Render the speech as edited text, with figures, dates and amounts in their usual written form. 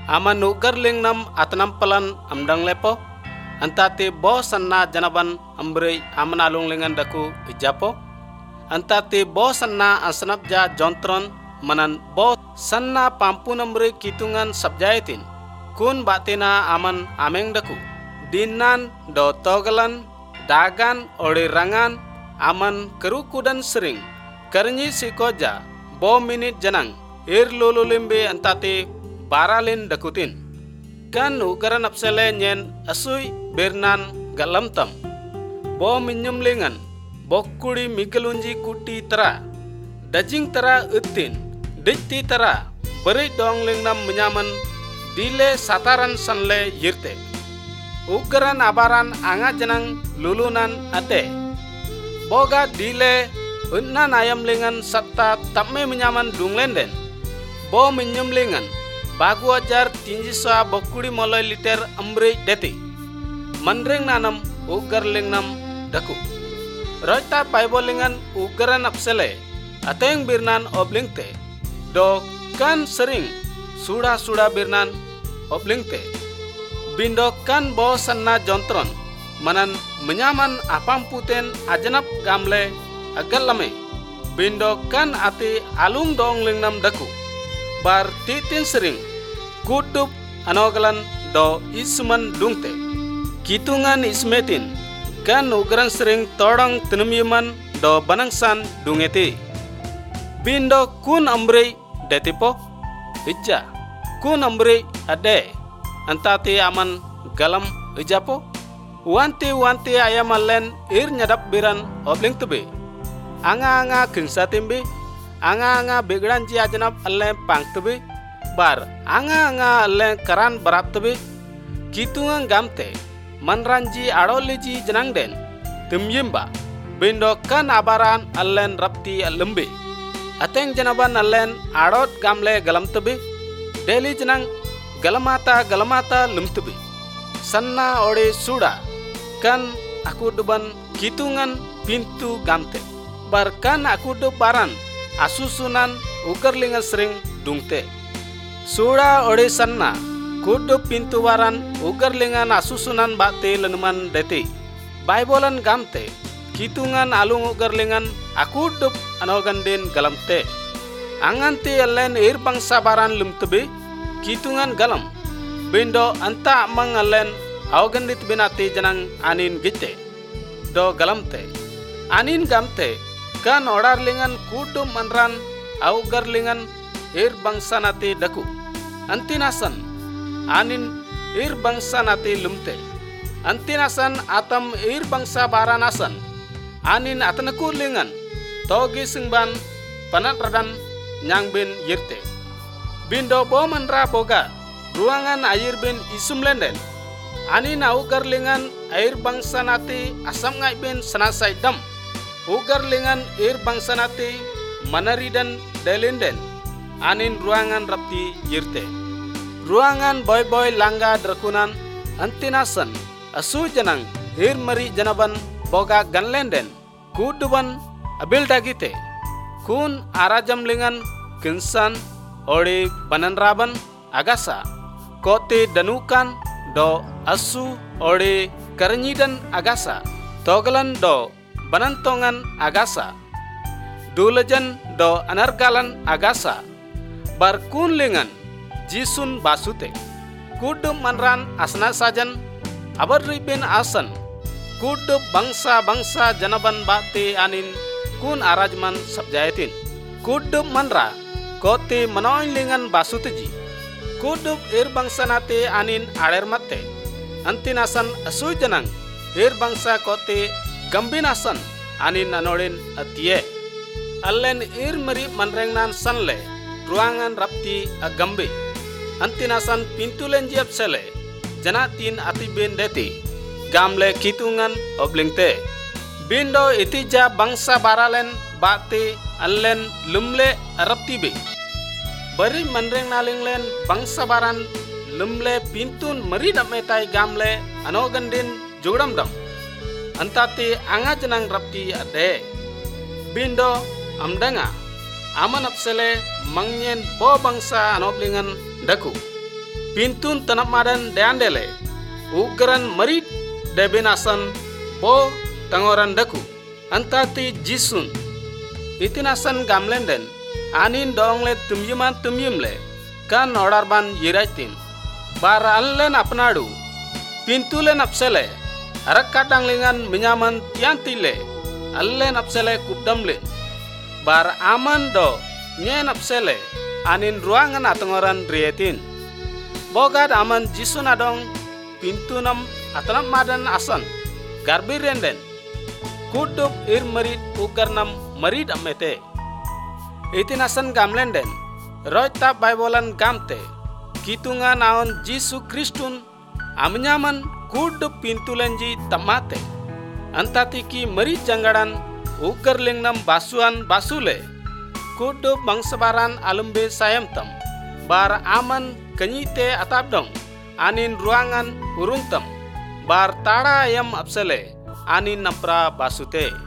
Aman ugar lingnam atanam pelan amdang lepo. Antati bo sanna janaban ambrei aman alung lingan daku ijapo. Antati bo sanna ansanapja jontron manan bo sanna pampun ambrei kitungan sabjaitin. Kun batina aman ameng daku. Dinan do togalan dagan ori rangan aman kerukudan sering. Karnyi sikoja bo minit janang lulu limbe antati baralin dakutin. Kan ugaran apsele nyen asui bernan galamtam. Bo minyum lingan bokuri migalunji kuti tera. Dajing tera utin. Dikti tera beri dong lingnam menyaman dile sataran sanle yirte. Ugaran abaran anga janang lulunan ate. Boga dile unnan ayam lingan satta tamme menyaman dunglenden. Bo minyum lingan bagu ajar tinji soa bokuri moloi liter ambrei deti. Mandreng nanam ugar lingnam daku. Roita paibo lingan ugaran apsele ateng birnan oblingte. Do kan sering suda birnan oblingte. Bindo kan bo sanna jontron manan menyaman apamputen ajanap gamle agalame. Bindo kan ati alung dong lingnam daku. Bar titin sering kudup anogalan do isuman dungte. Kitungan ismetin kan ugaran sering todang tenemiman do banangsan dungeti. Bindo kun ambrei detipo ija kun ambrei ade antati aman galam ijapo. Wanti ayam alen nyadap biran obling tebe. Anga kinsatimbe. Anga begranji ajanap alen pang tebe. Bar anga alen karan barat tebe. Kitungan gamte manranji adoliji janang den tumyimba. Bindo kan abaran alen rapti alembe. Ateng janaban alen adot gamle galam tebe. Deli janang galamata lum tebe. Sanna ode suda kan aku deban kitungan pintu gamte. Bar kan aku debaran asusunan ugarlingan sering dungte. Suda ode sanna kudu pintu waran ugarlingan asusunan bakte lenuman deti. Baibolan gamte kitungan alung ugarlingan aku dub anoganden galamte. Anganti alen bangsa baran lumtebe kitungan galam. Bindo anta mangalen awgandit binati janang anin gitte. Do galamte anin gamte kan odarlingan kudum manran awgarlingan bangsa nati daku. Antinasan anin bangsa nati lumte. Antinasan atam bangsa baranasan anin atanaku lingan togi singban panat radan nyang bin yirte. Bindo bo manra boga ruangan air bin isum lenden. Anin ugarlingan air bangsa nati asam ngai bin sanasai dam. Ugarlingan air bangsa nati manaridan delinden. Anin ruangan rapti yirte. Ruangan boy langga drakunan antinasan asu janang air mari janaban boga ganlenden. Kuduban abil dagite. Kun arajam lingan kinsan ori bananraban agasa. Kote danukan do asu ori karanyidan agasa. Togalan do banantongan agasa. Dulajan do anargalan agasa. Barkun lingan jisun basute. Kudum manran asna sajan abar ribin asan. Kudup bangsa janaban bakti anin kun arajman sabjaitin. Kudup manra kote manoin lingan basuteji. Kudup bangsa nate anin aler mate. Antinasan asu janang bangsa kote gambinasan anin anorin atie. Allen meri manrengnan sanle ruangan rapti agambe. Antinasan pintu lenjiap sele janatin atibin deti. Gamle kitungan oblingte. Bindo itija bangsa baralen bakti allen lumle raptibe. Bari manreng nalinglen bangsa baran lumle pintun meridap metai gamle anogandin jugdamdam. Antati anga janang rapti ade. Bindo amdanga aman apsele mangyen bo bangsa anoblingan daku. pintun tanap madan deandele, ugaran marit debinasan bo tangoran daku, antati jisun. Itinasan gamlenden, anin dongle tumyimle, kan ordarban yiraitim. Bara allen apnadu, pintulen apsele, arak kadanglingan menyaman tiantile, allen apsele kubdamle. Bar aman do, nyen apsele, anin ruangan atengoran rietin. Bogad aman jisun adong, pintunam atanam madan asan, garbirenden. Kudup ir marit ugarnam marit amete. Itinasan gamlenden, roita Biblean gamte, kitunga naon Jisu Kristun, amnyaman kudup pintulenji tamate. Antatiki marit janggaran ugarlingnam basuan basule, kudup bangsabaran alumbe sayamtam, bar aman kenyite atapdong, anin ruangan uruntam, bar tada ayam apsele, anin napra basute.